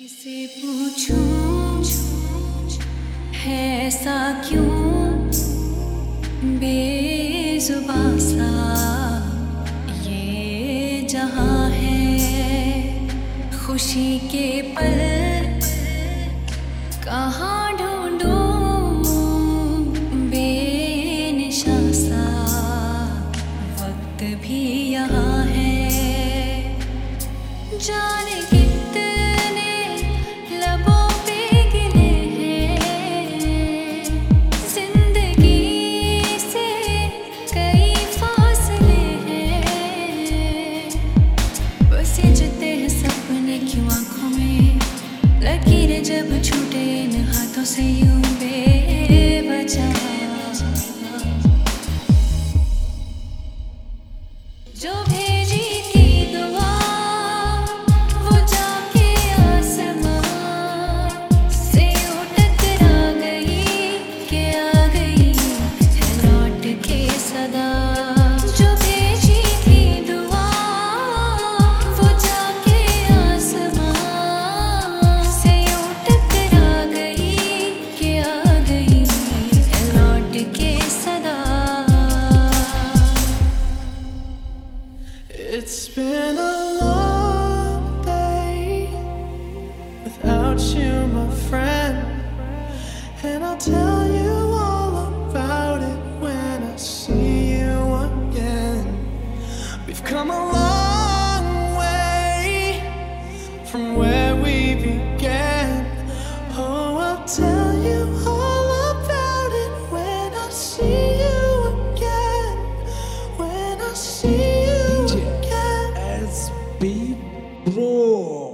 किसे पूछूं है ऐसा क्यों बेजुबां सा ये जहां है। खुशी के पल कहाँ ढूंढूं बेनिशां सा वक्त भी यहाँ है। जाने कितने लबों पे गिले हैं जिंदगी से कई फासले हैं। बस जते हैं सपने क्यों आँखों में लकीरें जब छूटे इन हाथों से यूं बेवजह। जो भेजी थी दुआ वो जाके आसमां से टकरा गई कि आ गई है लौट के सदा। जो भेजी थी दुआ वो जाके आसमां से टकरा गई कि आ गई है लौट के सदा। It's been a long day without you, my friend, and I'll tell you all about it when I see you again. We've come a long way from where we began. Oh, I'll tell you all about it when I see you again. When I see you. SB Bro.